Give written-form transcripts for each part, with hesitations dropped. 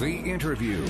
The Interview.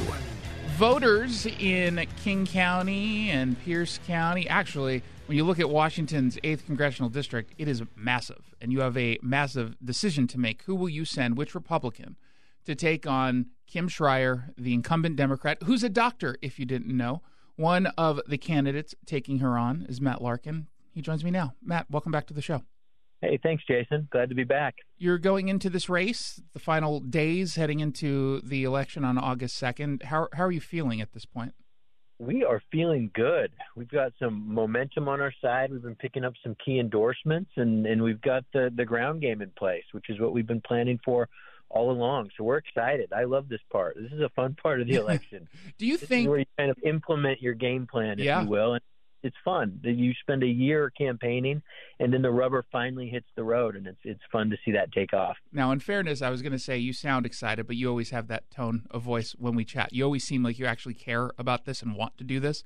Voters in King County and Pierce County, actually, when you look at Washington's 8th Congressional District, it is massive. And you have a massive decision to make. Who will you send, which Republican, to take on Kim Schreier, the incumbent Democrat, who's a doctor, if you didn't know. One of the candidates taking her on is Matt Larkin. He joins me now. Matt, welcome back to the show. Hey, thanks, Jason. Glad to be back. You're going into this race, the final days heading into the election on August 2nd. How are you feeling at this point? We are feeling good. We've got some momentum on our side. We've been picking up some key endorsements, and we've got the ground game in place, which is what we've been planning for all along. So we're excited. I love this part. This is a fun part of the election. Do you think where you kind of implement your game plan, if you will, and it's fun. You spend a year campaigning, and then the rubber finally hits the road, and it's fun to see that take off. Now, in fairness, I was going to say you sound excited, but you always have that tone of voice when we chat. You always seem like you actually care about this and want to do this.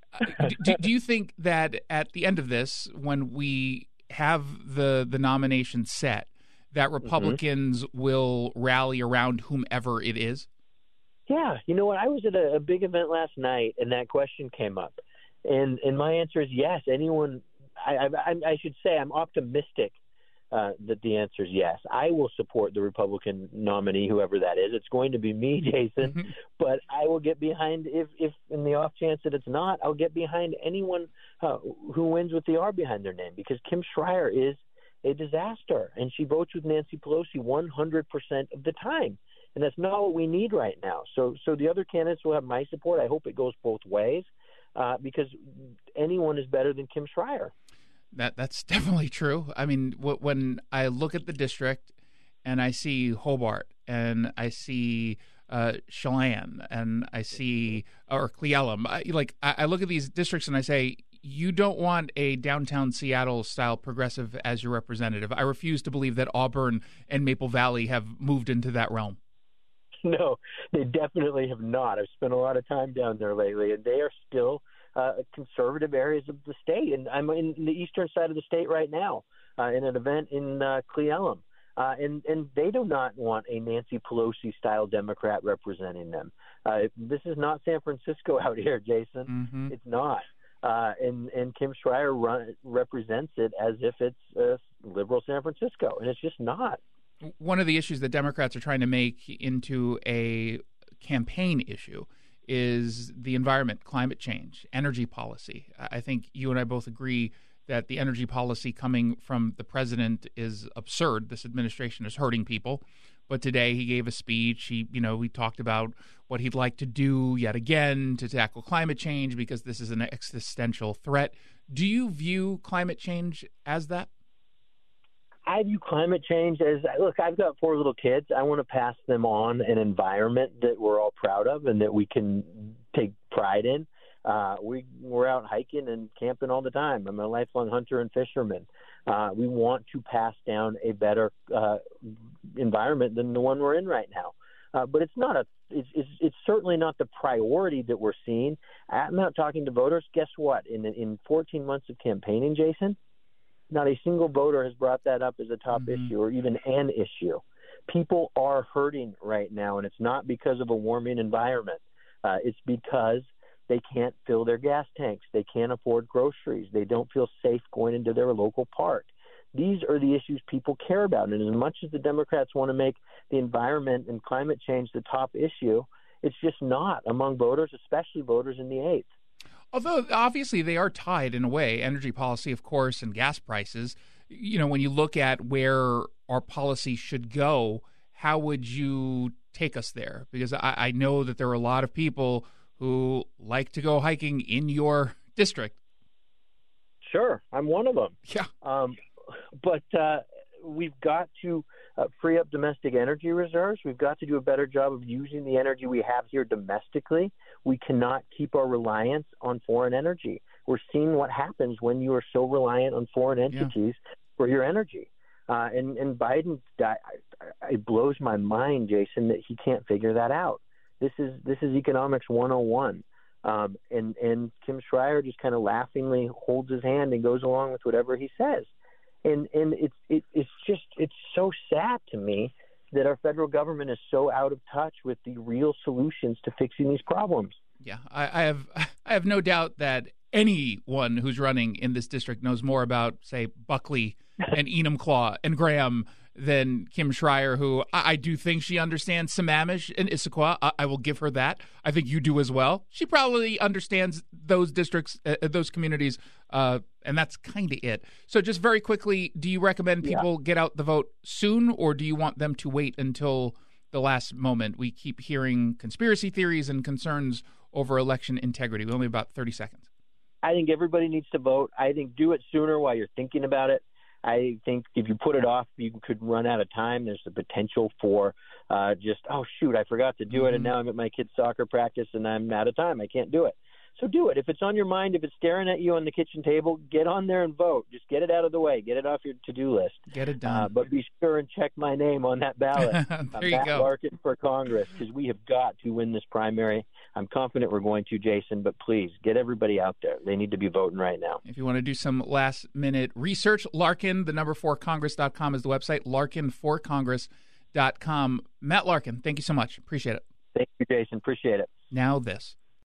Do you think that at the end of this, when we have the nomination set, that Republicans will rally around whomever it is? Yeah. You know what? I was at a big event last night, and that question came up. And my answer is yes. Anyone, I should say I'm optimistic that the answer is yes. I will support the Republican nominee, whoever that is. It's going to be me, Jason, but I will get behind, if in the off chance that it's not, I'll get behind anyone who wins with the R behind their name, because Kim Schreier is a disaster, and she votes with Nancy Pelosi 100% of the time. And that's not what we need right now. So the other candidates will have my support. I hope it goes both ways. Because anyone is better than Kim Schreier. That's definitely true. I mean, when I look at the district and I see Hobart and I see Chelan and I see or Cle Elum, I look at these districts and I say, you don't want a downtown Seattle style progressive as your representative. I refuse to believe that Auburn and Maple Valley have moved into that realm. No, they definitely have not. I've spent a lot of time down there lately, and they are still conservative areas of the state. And I'm in the eastern side of the state right now in an event in Cle Elum. And they do not want a Nancy Pelosi-style Democrat representing them. This is not San Francisco out here, Jason. It's not. And Kim Schreier represents it as if it's liberal San Francisco, and it's just not. One of the issues that Democrats are trying to make into a campaign issue is the environment, climate change, energy policy. I think you and I both agree that the energy policy coming from the president is absurd. This administration is hurting people. But today he gave a speech. We talked about what he'd like to do yet again to tackle climate change because this is an existential threat. Do you view climate change as that? I view climate change as, look, I've got 4 little kids. I want to pass them on an environment that we're all proud of and that we can take pride in. We're out hiking and camping all the time. I'm a lifelong hunter and fisherman. We want to pass down a better environment than the one we're in right now. But it's certainly not the priority that we're seeing. I'm not talking to voters. Guess what? In 14 months of campaigning, Jason, not a single voter has brought that up as a top issue or even an issue. People are hurting right now, and it's not because of a warming environment. It's because they can't fill their gas tanks. They can't afford groceries. They don't feel safe going into their local park. These are the issues people care about. And as much as the Democrats want to make the environment and climate change the top issue, it's just not among voters, especially voters in the 8th. Although, obviously, they are tied in a way, energy policy, of course, and gas prices. When you look at where our policy should go, how would you take us there? Because I know that there are a lot of people who like to go hiking in your district. Sure, I'm one of them. Yeah. But we've got to free up domestic energy reserves. We've got to do a better job of using the energy we have here domestically. We cannot keep our reliance on foreign energy. We're seeing what happens when you are so reliant on foreign entities for your energy. And Biden, it blows my mind, Jason, that he can't figure that out. This is economics 101. And Kim Schreier just kind of laughingly holds his hand and goes along with whatever he says. And it's so sad to me that our federal government is so out of touch with the real solutions to fixing these problems. Yeah, I have no doubt that anyone who's running in this district knows more about, say, Buckley and Enumclaw and Graham than Kim Schreier, who I do think she understands Sammamish and Issaquah. I will give her that. I think you do as well. She probably understands those districts, those communities, and that's kind of it. So just very quickly, do you recommend people get out the vote soon, or do you want them to wait until the last moment? We keep hearing conspiracy theories and concerns over election integrity. We only have about 30 seconds. I think everybody needs to vote. I think do it sooner while you're thinking about it. I think if you put it off, you could run out of time. There's the potential for just, oh, shoot, I forgot to do it, and now I'm at my kid's soccer practice, and I'm out of time. I can't do it. So do it. If it's on your mind, if it's staring at you on the kitchen table, get on there and vote. Just get it out of the way. Get it off your to-do list. Get it done. But be sure and check my name on that ballot. There you Matt go. Larkin for Congress, because we have got to win this primary. I'm confident we're going to, Jason, but please get everybody out there. They need to be voting right now. If you want to do some last-minute research, Larkin, the number 4congress.com is the website, larkin4congress.com. Matt Larkin, thank you so much. Appreciate it. Thank you, Jason. Appreciate it. Now this.